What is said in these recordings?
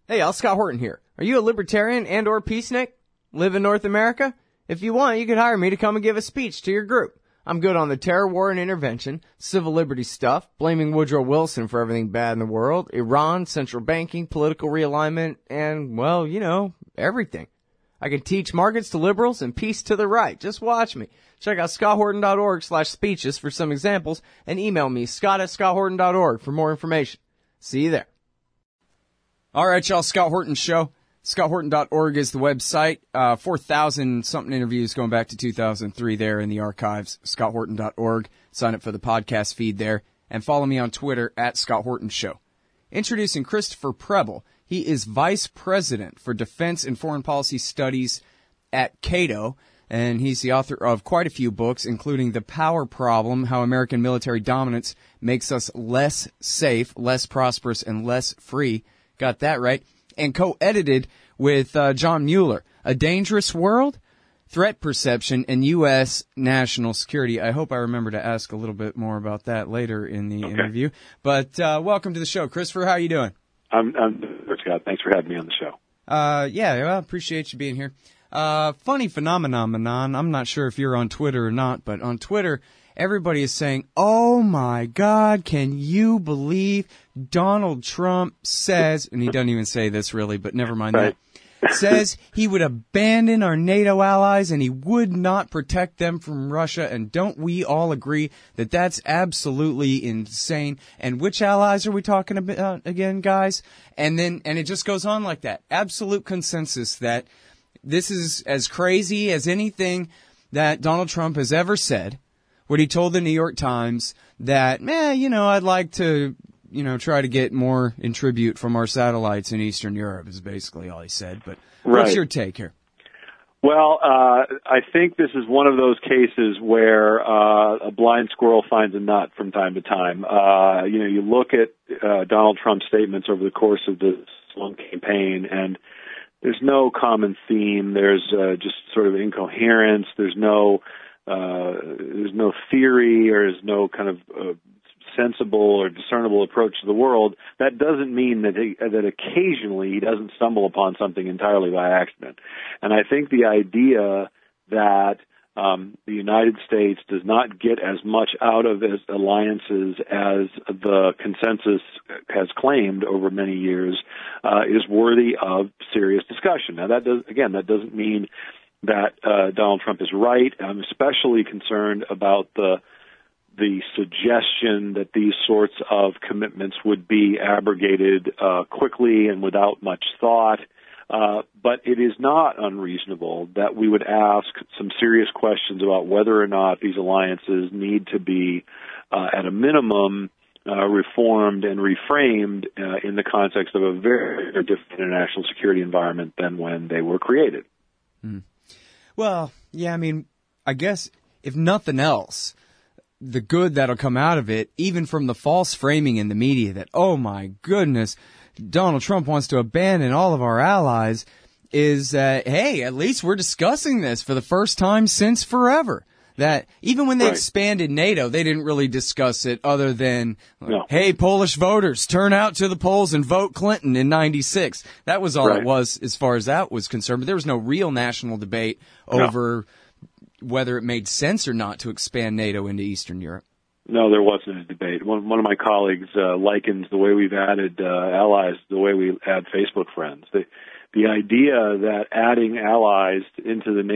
Hey, y'all, Scott Horton here. Are you a libertarian and or peacenik? Live in North America? If you want, you could hire me to come and give a speech to your group. I'm good on the terror, war, and intervention, civil liberties stuff, blaming Woodrow Wilson for everything bad in the world, Iran, central banking, political realignment, and, well, you know, everything. I can teach markets to liberals and peace to the right. Just watch me. Check out scotthorton.org/speeches for some examples and email me, scott@scotthorton.org for more information. See you there. All right, y'all, Scott Horton Show. ScottHorton.org is the website. 4,000-something interviews going back to 2003 there in the archives. ScottHorton.org. Sign up for the podcast feed there. And follow me on Twitter @ScottHortonShow. Introducing Christopher Preble. He is Vice President for Defense and Foreign Policy Studies at Cato. And he's the author of quite a few books, including The Power Problem, How American Military Dominance Makes Us Less Safe, Less Prosperous, and Less Free. Got that right. And co-edited with John Mueller, A Dangerous World, Threat Perception, and U.S. National Security. I hope I remember to ask a little bit more about that later in the interview. But welcome to the show. Christopher, how are you doing? I'm good, Scott. Thanks for having me on the show. I appreciate you being here. Funny phenomenon. I'm not sure if you're on Twitter or not, but on Twitter, everybody is saying, oh my God, can you believe Donald Trump says, and he doesn't even say this really, but never mind that, says he would abandon our NATO allies and he would not protect them from Russia. And don't we all agree that that's absolutely insane? And which allies are we talking about again, guys? And it just goes on like that. Absolute consensus that this is as crazy as anything that Donald Trump has ever said. What he told the New York Times that, I'd like to, try to get more in tribute from our satellites in Eastern Europe is basically all he said. But what's your take here? Well, I think this is one of those cases where a blind squirrel finds a nut from time to time. You look at Donald Trump's statements over the course of this long campaign, and there's no common theme. There's just sort of incoherence. There's no theory, or there's no kind of sensible or discernible approach to the world. That doesn't mean that occasionally he doesn't stumble upon something entirely by accident. And I think the idea that the United States does not get as much out of its alliances as the consensus has claimed over many years is worthy of serious discussion. Now, that doesn't mean that Donald Trump is right. I'm especially concerned about the suggestion that these sorts of commitments would be abrogated quickly and without much thought. But it is not unreasonable that we would ask some serious questions about whether or not these alliances need to be, at a minimum, reformed and reframed in the context of a very different international security environment than when they were created. Mm. Well, yeah, I guess if nothing else, the good that'll come out of it, even from the false framing in the media that, oh my goodness, Donald Trump wants to abandon all of our allies, is that, hey, at least we're discussing this for the first time since forever. That even when they expanded NATO, they didn't really discuss it other than, hey, Polish voters, turn out to the polls and vote Clinton in 96. That was all it was as far as that was concerned. But there was no real national debate over whether it made sense or not to expand NATO into Eastern Europe. No, there wasn't a debate. One of my colleagues likens the way we've added allies the way we add Facebook friends. The idea that adding allies into the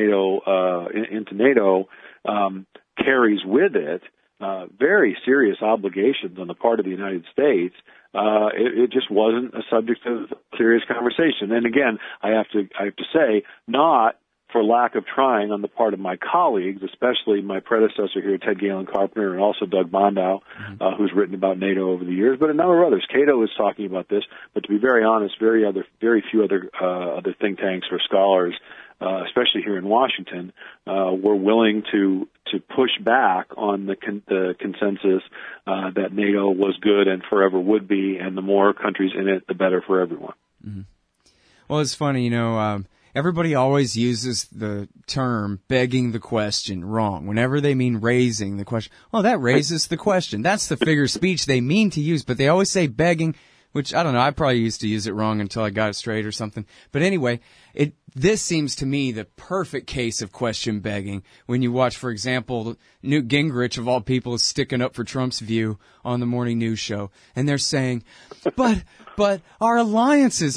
NATO carries with it very serious obligations on the part of the United States. It just wasn't a subject of serious conversation. And again, I have to say, not for lack of trying on the part of my colleagues, especially my predecessor here, Ted Galen Carpenter, and also Doug Bandow, who's written about NATO over the years, but a number of others. Cato is talking about this, but to be very honest, very few other think tanks or scholars, especially here in Washington, were willing to push back on the consensus that NATO was good and forever would be, and the more countries in it, the better for everyone. Mm-hmm. Well, it's funny, everybody always uses the term begging the question wrong. Whenever they mean raising the question, that raises the question. That's the figure of speech they mean to use, but they always say begging which I don't know. I probably used to use it wrong until I got it straight or something. But anyway, this seems to me the perfect case of question begging when you watch, for example, Newt Gingrich, of all people, is sticking up for Trump's view on the morning news show. And they're saying, but our alliances,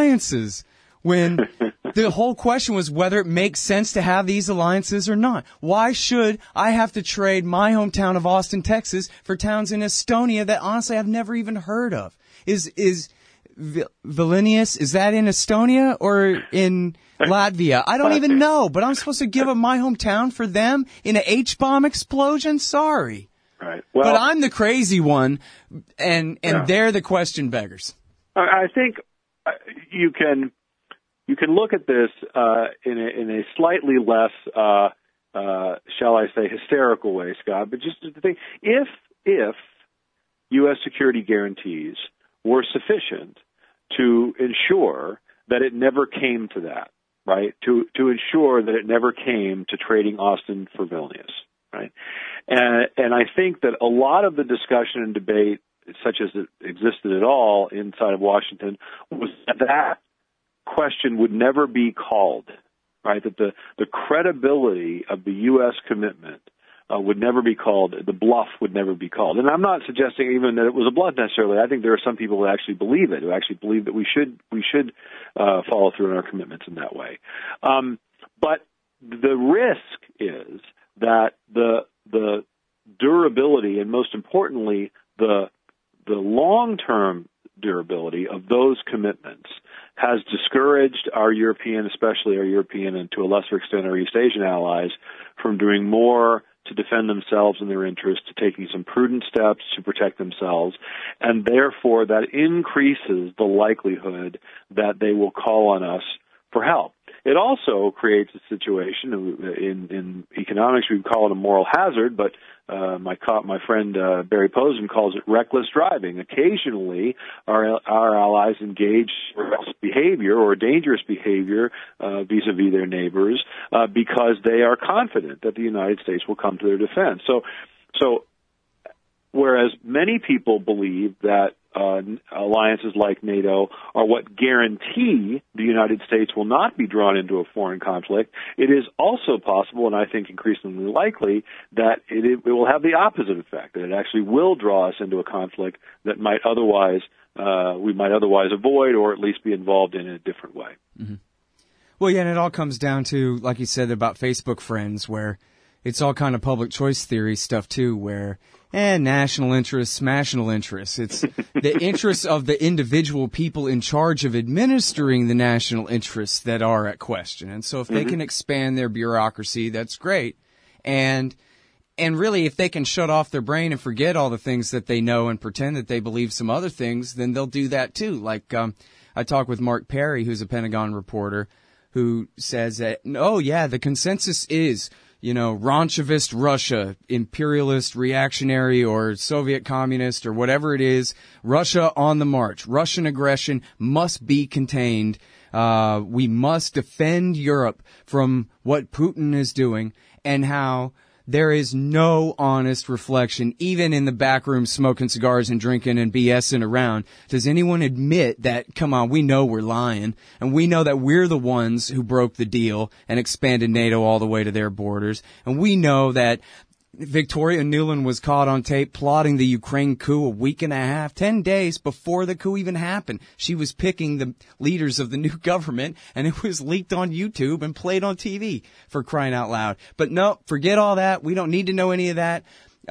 when the whole question was whether it makes sense to have these alliances or not. Why should I have to trade my hometown of Austin, Texas for towns in Estonia that honestly I've never even heard of? Is Vilnius, is that in Estonia or in Latvia? I don't even know, but I'm supposed to give up my hometown for them in an H-bomb explosion? Sorry. Right. Well, but I'm the crazy one, and they're the question beggars. I think you can look at this in a slightly less, shall I say, hysterical way, Scott. But just to think, if U.S. security guarantees were sufficient to ensure that it never came to that, right? To ensure that it never came to trading Austin for Vilnius, right? And I think that a lot of the discussion and debate, such as it existed at all inside of Washington, was that question would never be called, right? That the credibility of the U.S. commitment would never be called, the bluff would never be called. And I'm not suggesting even that it was a bluff necessarily. I think there are some people who actually believe it, who actually believe that we should follow through on our commitments in that way. But the risk is that the durability and most importantly the long-term durability of those commitments has discouraged our European, especially our European and to a lesser extent our East Asian allies, from doing more to defend themselves and their interests, to taking some prudent steps to protect themselves, and therefore that increases the likelihood that they will call on us for help. It also creates a situation in economics we would call it a moral hazard, but my friend Barry Posen calls it reckless driving. Occasionally, our allies engage in reckless behavior or dangerous behavior vis-a-vis their neighbors because they are confident that the United States will come to their defense. So whereas many people believe that alliances like NATO are what guarantee the United States will not be drawn into a foreign conflict, it is also possible, and I think increasingly likely, that it will have the opposite effect, that it actually will draw us into a conflict that we might otherwise avoid or at least be involved in a different way. Mm-hmm. Well, yeah, and it all comes down to, like you said, about Facebook friends, where it's all kind of public choice theory stuff, too, where national interests, national interests. It's the interests of the individual people in charge of administering the national interests that are at question. And so if they can expand their bureaucracy, that's great. And really, if they can shut off their brain and forget all the things that they know and pretend that they believe some other things, then they'll do that, too. Like, I talked with Mark Perry, who's a Pentagon reporter, who says that, the consensus is, Ronchevist Russia, imperialist, reactionary, or Soviet communist, or whatever it is, Russia on the march. Russian aggression must be contained. We must defend Europe from what Putin is doing, and how there is no honest reflection, even in the back room smoking cigars and drinking and BSing around. Does anyone admit that, come on, we know we're lying, and we know that we're the ones who broke the deal and expanded NATO all the way to their borders, and we know that Victoria Nuland was caught on tape plotting the Ukraine coup a week and a half, 10 days before the coup even happened. She was picking the leaders of the new government, and it was leaked on YouTube and played on TV, for crying out loud. But no, forget all that. We don't need to know any of that.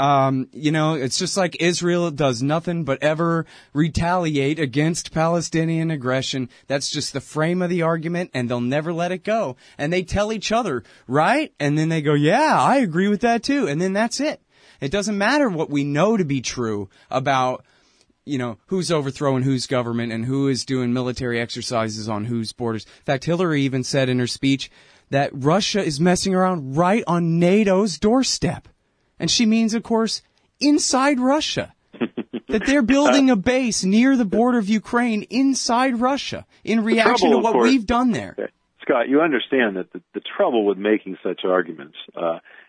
It's just like Israel does nothing but ever retaliate against Palestinian aggression. That's just the frame of the argument, and they'll never let it go. And they tell each other, right? And then they go, yeah, I agree with that too. And then that's it. It doesn't matter what we know to be true about, who's overthrowing whose government and who is doing military exercises on whose borders. In fact, Hillary even said in her speech that Russia is messing around right on NATO's doorstep. And she means, of course, inside Russia. That they're building a base near the border of Ukraine inside Russia in reaction to what we've done there. Scott, you understand that the trouble with making such arguments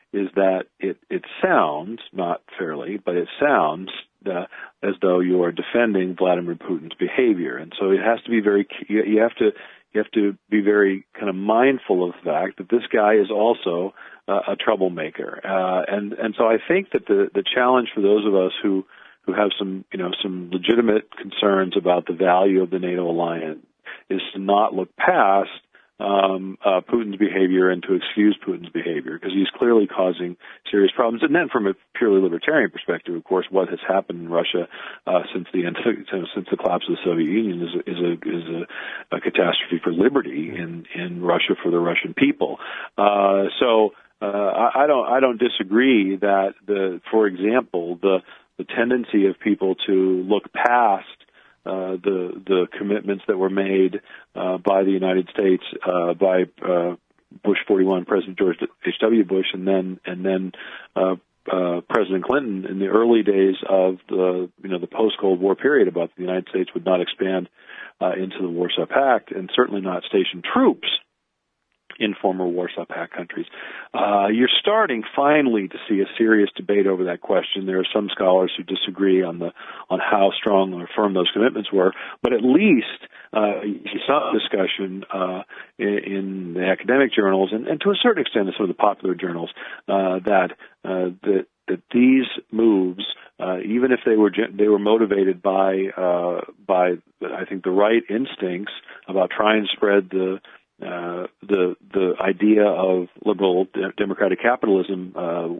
is that it sounds, not fairly, but it sounds as though you are defending Vladimir Putin's behavior. And so it has to be you have to be very kind of mindful of the fact that this guy is also a troublemaker. And so I think that the challenge for those of us who have some legitimate concerns about the value of the NATO alliance is to not look past Putin's behavior and to excuse Putin's behavior, because he's clearly causing serious problems. And then from a purely libertarian perspective, of course, what has happened in Russia since the collapse of the Soviet Union is a catastrophe for liberty in Russia, for the Russian people. So I don't disagree that for example, the tendency of people to look past the commitments that were made by the United States by Bush 41, President George H.W. Bush, and then President Clinton in the early days of the post-Cold War period, about the United States would not expand into the Warsaw Pact, and certainly not station troops in former Warsaw Pact countries. You're starting finally to see a serious debate over that question. There are some scholars who disagree on how strong or firm those commitments were, but at least some discussion in the academic journals and to a certain extent in some of the popular journals that these moves, even if they were motivated by I think the right instincts about trying to spread the idea of liberal democratic capitalism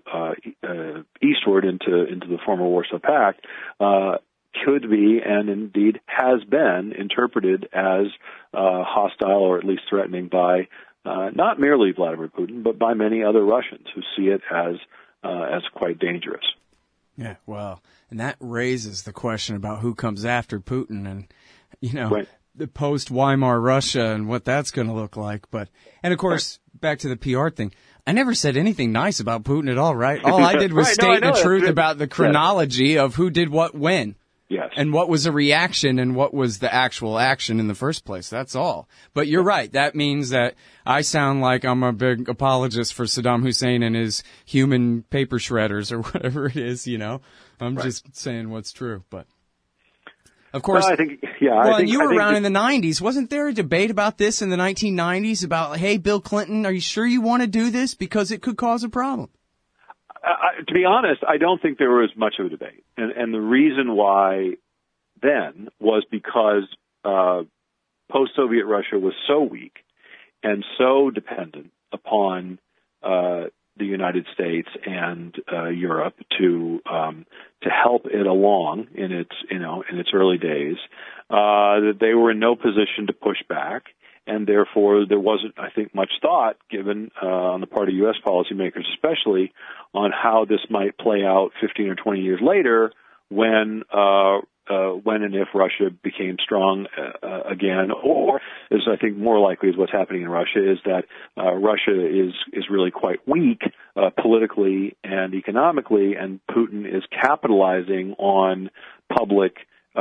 eastward into the former Warsaw Pact could be, and indeed has been, interpreted as hostile or at least threatening by not merely Vladimir Putin, but by many other Russians who see it as quite dangerous. Yeah, well, and that raises the question about who comes after Putin, and Right. The post-Weimar Russia and what that's going to look like. And of course, back to the PR thing, I never said anything nice about Putin at all, right? All I did was state the truth about the chronology of who did what when. Yes. And what was a reaction and what was the actual action in the first place. That's all. But you're right. That means that I sound like I'm a big apologist for Saddam Hussein and his human paper shredders or whatever it is, I'm just saying what's true, but. Of course. Well, I think, yeah. You were around in the 90s. Wasn't there a debate about this in the 1990s about, hey, Bill Clinton, are you sure you want to do this? Because it could cause a problem. To be honest, I don't think there was much of a debate. And the reason why then was because post-Soviet Russia was so weak and so dependent upon the United States and Europe to help it along in its early days, that they were in no position to push back, and therefore there wasn't, I think, much thought given on the part of U.S. policymakers, especially on how this might play out 15 or 20 years later when and if Russia became strong again, or as I think more likely is what's happening in Russia, is that Russia is really quite weak politically and economically, and Putin is capitalizing on public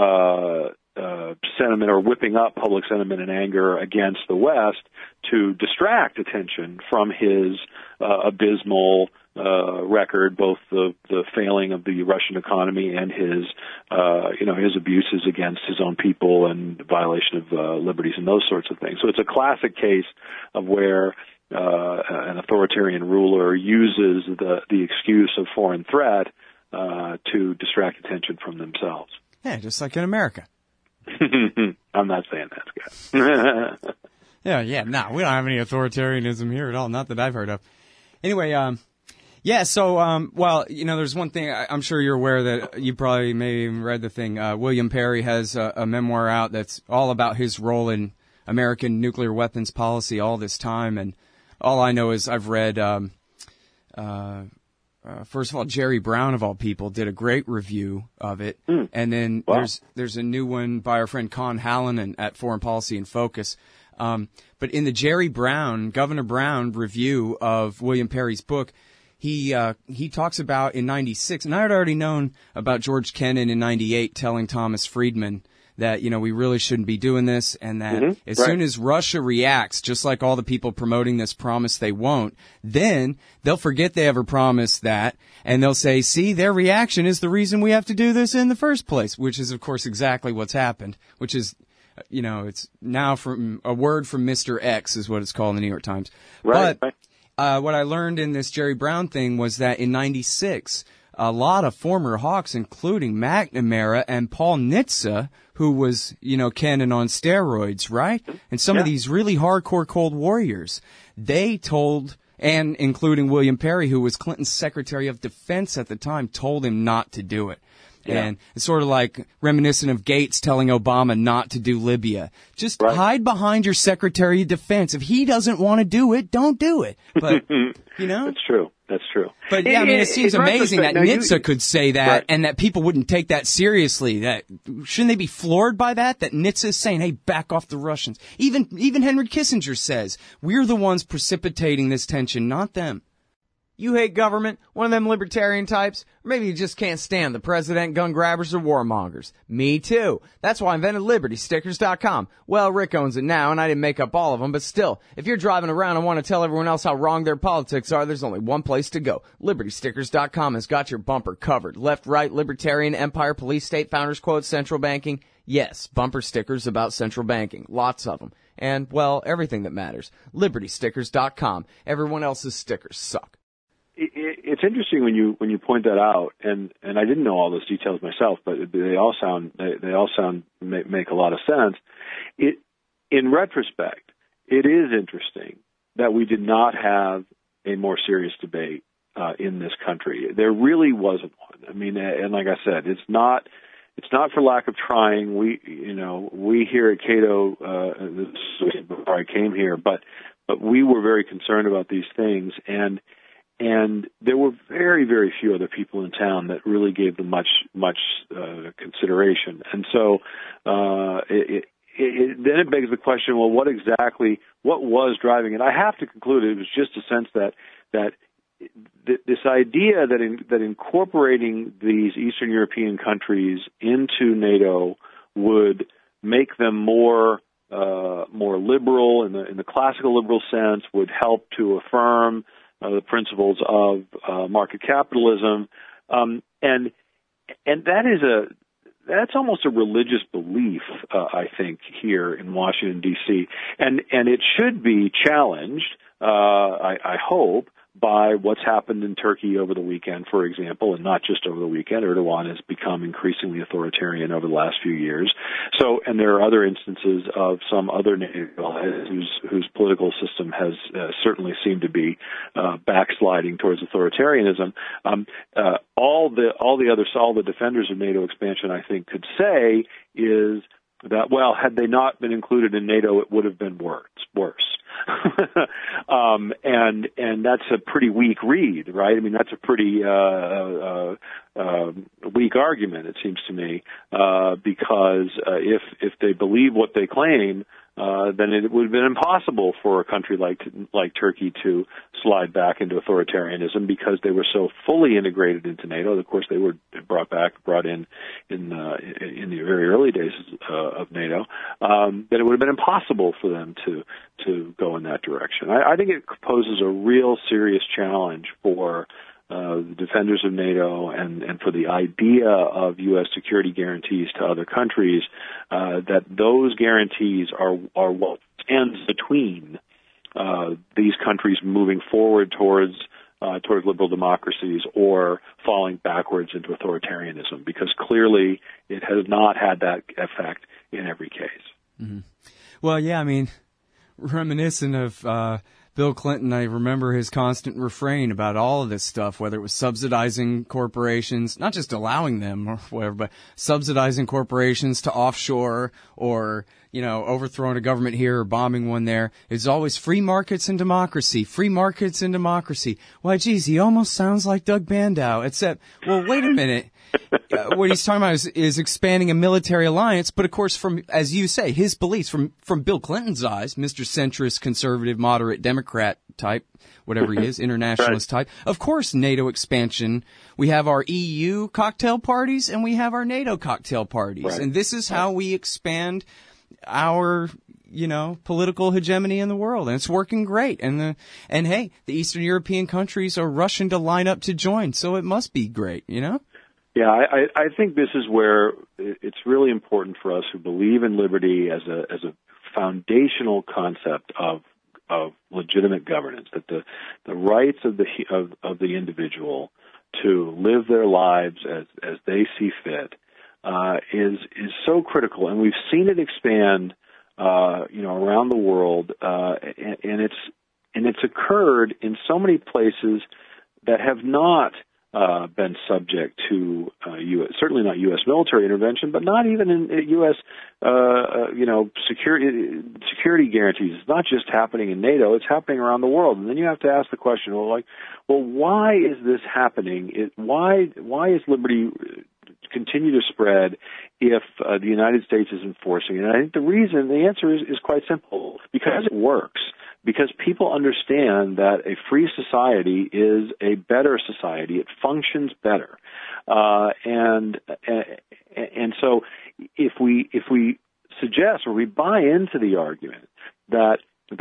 sentiment, or whipping up public sentiment and anger against the West to distract attention from his abysmal record, both the failing of the Russian economy and his abuses against his own people and violation of liberties and those sorts of things. So it's a classic case of where an authoritarian ruler uses the excuse of foreign threat to distract attention from themselves. Yeah, just like in America. I'm not saying that, Scott. Yeah, no, we don't have any authoritarianism here at all, not that I've heard of. Anyway, there's one thing, I'm sure you're aware that you probably may even read the thing. William Perry has a memoir out that's all about his role in American nuclear weapons policy all this time. And all I know is I've read, first of all, Jerry Brown, of all people, did a great review of it. And then there's a new one by our friend Con Hallonen at Foreign Policy in Focus. But in the Governor Brown review of William Perry's book, he talks about in 96, and I had already known about George Kennan in 98 telling Thomas Friedman that, we really shouldn't be doing this, and that as soon as Russia reacts, just like all the people promoting this promise they won't, then they'll forget they ever promised that, and they'll say, see, their reaction is the reason we have to do this in the first place, which is, of course, exactly what's happened, which is, it's now from a word from Mr. X is what it's called in the New York Times. But what I learned in this Jerry Brown thing was that in '96, a lot of former Hawks, including McNamara and Paul Nitze, who was, Kennan on steroids, right? And some of these really hardcore Cold Warriors, they told, and including William Perry, who was Clinton's Secretary of Defense at the time, told him not to do it. And it's sort of like reminiscent of Gates telling Obama not to do Libya. Just hide behind your Secretary of Defense. If he doesn't want to do it, don't do it. But, That's true. That's true. But yeah, it seems amazing that Nitze could say that and that people wouldn't take that seriously. That shouldn't they be floored by that? That Nitze is saying, hey, back off the Russians. Even Henry Kissinger says, we're the ones precipitating this tension, not them. You hate government, one of them libertarian types, or maybe you just can't stand the president, gun grabbers, or warmongers. Me too. That's why I invented LibertyStickers.com. Well, Rick owns it now, and I didn't make up all of them, but still, if you're driving around and want to tell everyone else how wrong their politics are, there's only one place to go. LibertyStickers.com has got your bumper covered. Left, right, libertarian, empire, police, state, founders quotes, central banking. Yes, bumper stickers about central banking. Lots of them. And, well, everything that matters. LibertyStickers.com. Everyone else's stickers suck. It's interesting when you point that out, and I didn't know all those details myself, but they all make a lot of sense. In retrospect, it is interesting that we did not have a more serious debate in this country. There really wasn't one. I mean, and like I said, it's not for lack of trying. We here at Cato, before I came here, but we were very concerned about these things, and there were very, very few other people in town that really gave them much consideration. And so then it begs the question, well, what was driving it? I have to conclude it was just a sense that this idea that incorporating these Eastern European countries into NATO would make them more liberal in the classical liberal sense, would help to affirm the principles of market capitalism, and that's almost a religious belief, I think, here in Washington D.C. and it should be challenged, I hope, by what's happened in Turkey over the weekend, for example, and not just over the weekend. Erdogan has become increasingly authoritarian over the last few years. So, and there are other instances of some other NATO allies whose political system has certainly seemed to be backsliding towards authoritarianism. All the defenders of NATO expansion, I think, could say is that, well, had they not been included in NATO, it would have been worse. And that's a pretty weak read, right? I mean, that's a pretty weak argument, it seems to me, because if they believe what they claim, then it would have been impossible for a country like Turkey to slide back into authoritarianism because they were so fully integrated into NATO. Of course, they were brought in the very early days of NATO. That it would have been impossible for them to go in that direction. I think it poses a real serious challenge for the defenders of NATO and for the idea of U.S. security guarantees to other countries, that those guarantees are what stands between these countries moving forward towards liberal democracies or falling backwards into authoritarianism, because clearly it has not had that effect in every case. Mm-hmm. Well, yeah, I mean, reminiscent of Bill Clinton, I remember his constant refrain about all of this stuff, whether it was subsidizing corporations, not just allowing them or whatever, but subsidizing corporations to offshore or, overthrowing a government here or bombing one there. It's always free markets and democracy, free markets and democracy. Why, geez, he almost sounds like Doug Bandow, except, well, wait a minute. what he's talking about is expanding a military alliance. But of course, from, as you say, his beliefs, from Bill Clinton's eyes, Mr. Centrist, conservative, moderate, Democrat type, whatever he is, internationalist type. Of course, NATO expansion. We have our EU cocktail parties and we have our NATO cocktail parties. Right. And this is how we expand our, political hegemony in the world. And it's working great. And hey, the Eastern European countries are rushing to line up to join. So it must be great, Yeah, I think this is where it's really important for us who believe in liberty as a foundational concept of legitimate governance, that the rights of the individual to live their lives as they see fit is so critical, and we've seen it expand around the world, and it's occurred in so many places that have not been subject to certainly not U.S. military intervention, but not even in U.S. Security guarantees. It's not just happening in NATO; it's happening around the world. And then you have to ask the question: well, why is this happening? Why is liberty continue to spread if the United States is enforcing it? And I think the answer is quite simple: because it works. Because people understand that a free society is a better society. It functions better. And so if we suggest or we buy into the argument that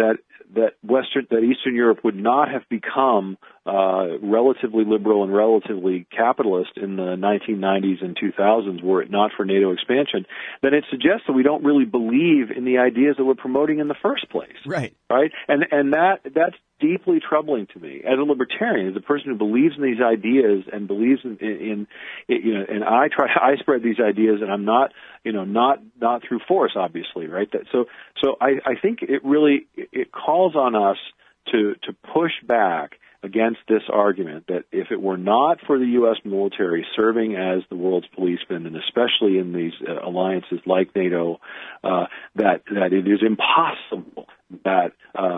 Eastern Europe would not have become relatively liberal and relatively capitalist in the 1990s and 2000s were it not for NATO expansion, then it suggests that we don't really believe in the ideas that we're promoting in the first place. Right. And that's deeply troubling to me as a libertarian, as a person who believes in these ideas and believes in and I spread these ideas, and I'm not through force, obviously, right? So I think it calls on us to push back against this argument that if it were not for the U.S. military serving as the world's policeman, and especially in these alliances like NATO, that it is impossible that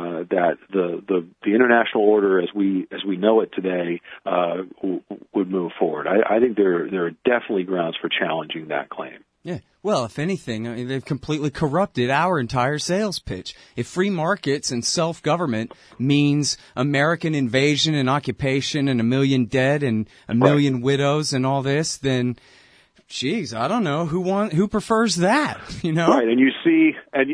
the international order as we know it today would move forward. I think there are definitely grounds for challenging that claim. Yeah. Well, if anything, they've completely corrupted our entire sales pitch. If free markets and self-government means American invasion and occupation and 1 million dead and 1 million widows and all this, then, geez, I don't know who prefers that, Right, and you see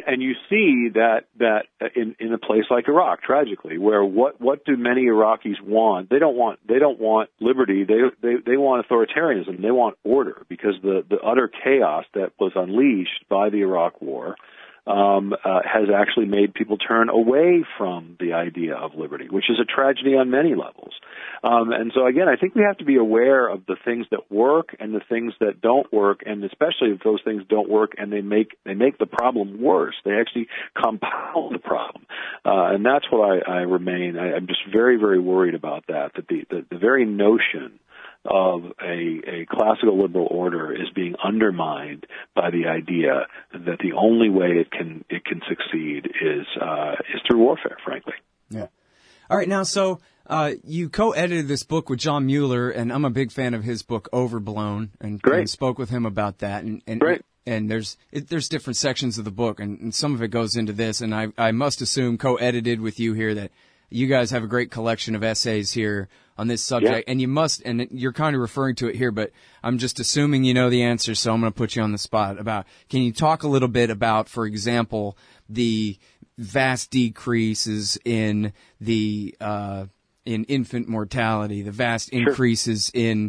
that in a place like Iraq, tragically, where what do many Iraqis want? They don't want liberty. They want authoritarianism. They want order, because the utter chaos that was unleashed by the Iraq War has actually made people turn away from the idea of liberty, which is a tragedy on many levels. And so, again, I think we have to be aware of the things that work and the things that don't work, and especially if those things don't work and they make the problem worse. They actually compound the problem. And that's what I'm just very, very worried about that the very notion of a classical liberal order is being undermined by the idea that the only way it can succeed is through warfare, frankly. Yeah. All right. Now, so you co-edited this book with John Mueller, and I'm a big fan of his book Overblown, and spoke with him about that. And Great. And there's different sections of the book, and some of it goes into this. And I must assume co-edited with you here that you guys have a great collection of essays here on this subject, and and you're kind of referring to it here, but I'm just assuming you know the answer, so I'm going to put you on the spot. Can you talk a little bit about, for example, the vast decreases in the in infant mortality, the vast increases in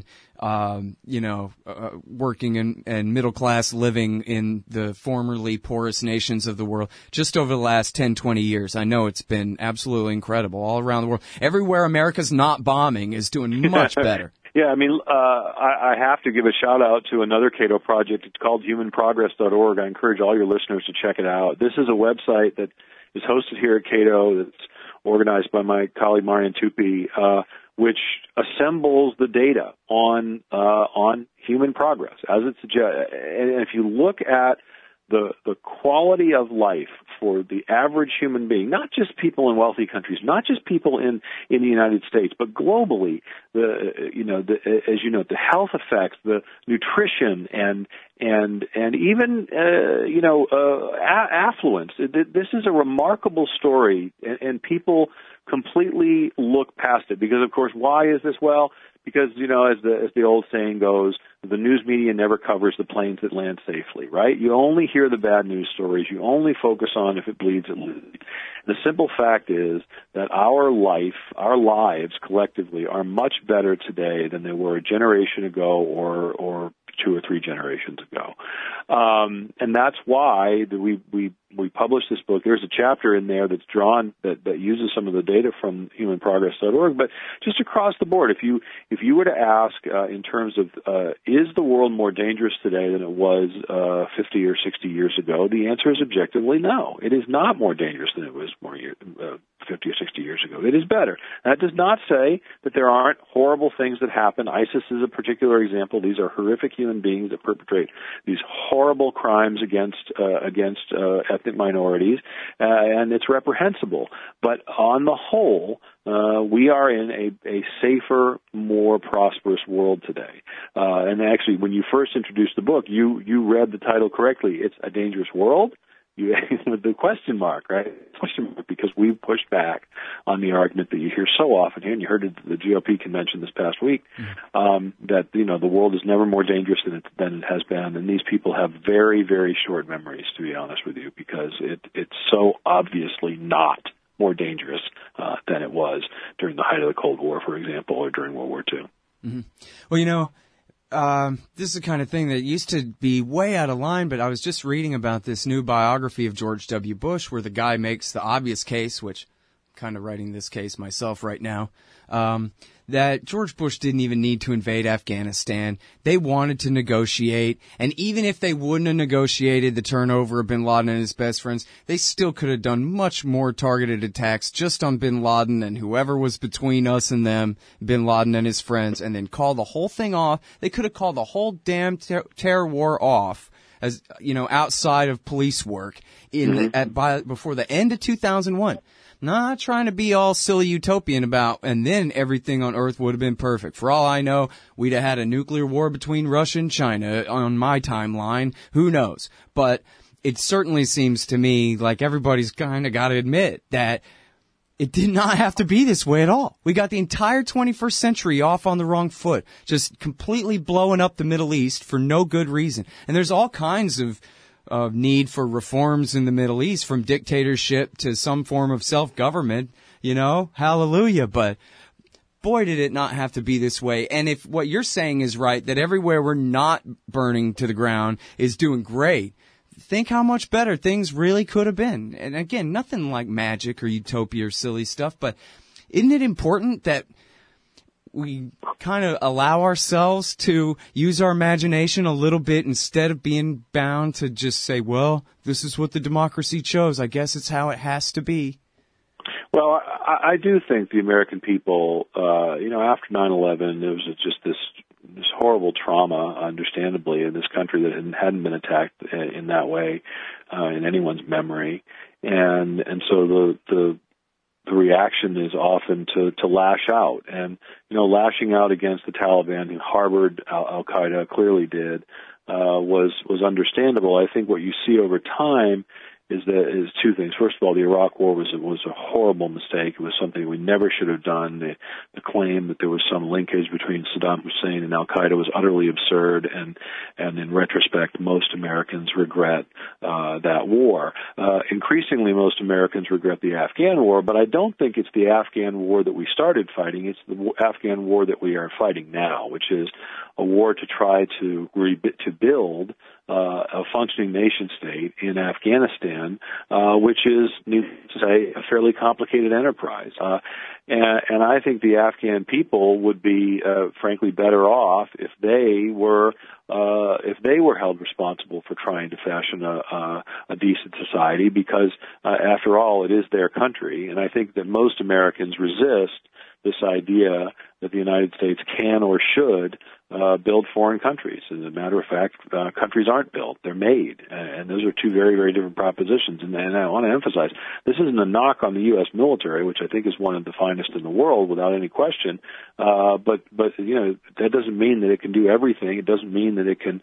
working and middle class living in the formerly poorest nations of the world just over the last 10, 20 years. I know it's been absolutely incredible all around the world. Everywhere America's not bombing is doing much better. Yeah, I mean, I have to give a shout out to another Cato project. It's called humanprogress.org. I encourage all your listeners to check it out. This is a website that is hosted here at Cato that's organized by my colleague Marian Tupy, which assembles the data on human progress, as it suggests. And if you look at the quality of life for the average human being, not just people in wealthy countries, not just people in the United States, but globally, as you know, the health effects, the nutrition, and even affluence. This is a remarkable story, and people completely look past it because, of course, why is this? Well, because, you know, as the old saying goes, the news media never covers the planes that land safely, right? You only hear the bad news stories. You only focus on if it bleeds, it leads. The simple fact is that our lives collectively are much better today than they were a generation ago or 2 or 3 generations ago. And that's why we published this book. There's a chapter in there that's drawn that uses some of the data from humanprogress.org, but just across the board, if you were to ask in terms of is the world more dangerous today than it was 50 or 60 years ago, the answer is objectively no. It is not more dangerous than it was 50 or 60 years ago. It is better. That does not say that there aren't horrible things that happen. ISIS is a particular example. These are horrific human beings that perpetrate these horrible crimes against ethnic minorities, and it's reprehensible. But on the whole, we are in a safer, more prosperous world today. And actually, when you first introduced the book, you read the title correctly. It's A Dangerous World. The question mark, right? Question mark, because we've pushed back on the argument that you hear so often here, and you heard it at the GOP convention this past week, that, you know, the world is never more dangerous than it has been, and these people have very, very short memories, to be honest with you, because it's so obviously not more dangerous than it was during the height of the Cold War, for example, or during World War II. Mm-hmm. Well, you know, this is the kind of thing that used to be way out of line, but I was just reading about this new biography of George W. Bush where the guy makes the obvious case, which I'm kind of writing this case myself right now, that George Bush didn't even need to invade Afghanistan. They wanted to negotiate, and even if they wouldn't have negotiated the turnover of bin Laden and his best friends, they still could have done much more targeted attacks just on bin Laden and whoever was between us and them, bin Laden and his friends, and then call the whole thing off. They could have called the whole damn terror war off, as you know, outside of police work before the end of 2001. Not trying to be all silly utopian about, and then everything on Earth would have been perfect. For all I know, we'd have had a nuclear war between Russia and China on my timeline. Who knows? But it certainly seems to me like everybody's kind of got to admit that it did not have to be this way at all. We got the entire 21st century off on the wrong foot, just completely blowing up the Middle East for no good reason. And there's all kinds of need for reforms in the Middle East, from dictatorship to some form of self-government, you know, hallelujah. But boy, did it not have to be this way. And if what you're saying is right, that everywhere we're not burning to the ground is doing great, think how much better things really could have been. And again, nothing like magic or utopia or silly stuff, but isn't it important that we kind of allow ourselves to use our imagination a little bit instead of being bound to just say, well, this is what the democracy chose. I guess it's how it has to be. Well, I do think the American people, after 9/11, there was just this horrible trauma, understandably, in this country that hadn't been attacked in that way in anyone's memory. And so the reaction is often to lash out, and lashing out against the Taliban, who harbored Al Qaeda, clearly did, was understandable. I think what you see over time is two things. First of all, the Iraq War was a horrible mistake. It was something we never should have done. The claim that there was some linkage between Saddam Hussein and Al Qaeda was utterly absurd, and in retrospect, most Americans regret that war. Increasingly, most Americans regret the Afghan war, but I don't think it's the Afghan war that we started fighting. It's the Afghan war that we are fighting now, which is a war to try to build a functioning nation state in Afghanistan, which is, needless to say, a fairly complicated enterprise. And I think the Afghan people would be, frankly, better off if they were held responsible for trying to fashion a decent society, because after all, it is their country. And I think that most Americans resist this idea that the United States can or should build foreign countries. As a matter of fact, countries aren't built; they're made, and those are two very, very different propositions. And I want to emphasize, this isn't a knock on the U.S. military, which I think is one of the finest in the world, without any question. But that doesn't mean that it can do everything. It doesn't mean that it can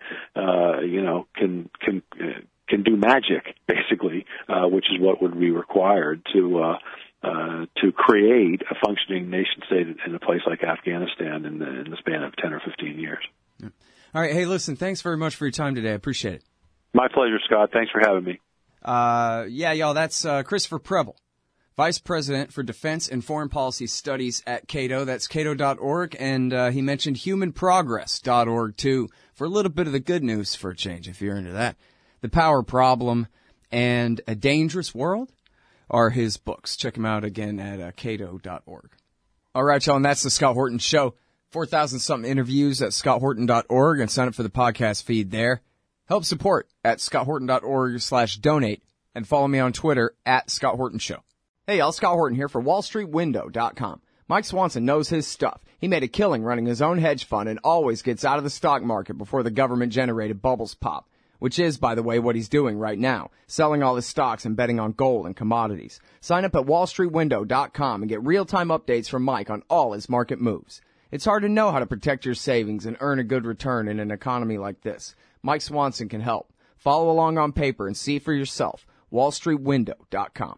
do magic, basically, which is what would be required to create a functioning nation-state in a place like Afghanistan in the span of 10 or 15 years. Yeah. All right. Hey, listen, thanks very much for your time today. I appreciate it. My pleasure, Scott. Thanks for having me. Y'all, that's Christopher Preble, Vice President for Defense and Foreign Policy Studies at Cato. That's cato.org, and he mentioned humanprogress.org, too, for a little bit of the good news for a change, if you're into that. The Power Problem and A Dangerous World are his books. Check them out again at cato.org. All right, y'all, and that's the Scott Horton Show. 4,000-something interviews at scotthorton.org, and sign up for the podcast feed there. Help support at scotthorton.org/donate, and follow me on Twitter at Scott Horton Show. Hey, y'all, Scott Horton here for WallStreetWindow.com. Mike Swanson knows his stuff. He made a killing running his own hedge fund and always gets out of the stock market before the government-generated bubbles pop, which is, by the way, what he's doing right now, selling all his stocks and betting on gold and commodities. Sign up at WallStreetWindow.com and get real-time updates from Mike on all his market moves. It's hard to know how to protect your savings and earn a good return in an economy like this. Mike Swanson can help. Follow along on paper and see for yourself. WallStreetWindow.com.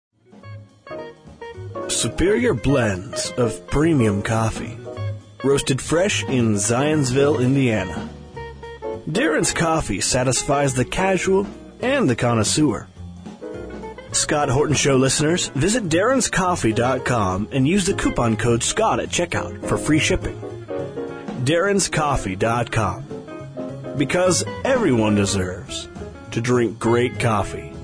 Superior blends of premium coffee. Roasted fresh in Zionsville, Indiana. Darren's Coffee satisfies the casual and the connoisseur. Scott Horton Show listeners, visit darrenscoffee.com and use the coupon code SCOTT at checkout for free shipping. darrenscoffee.com. Because everyone deserves to drink great coffee.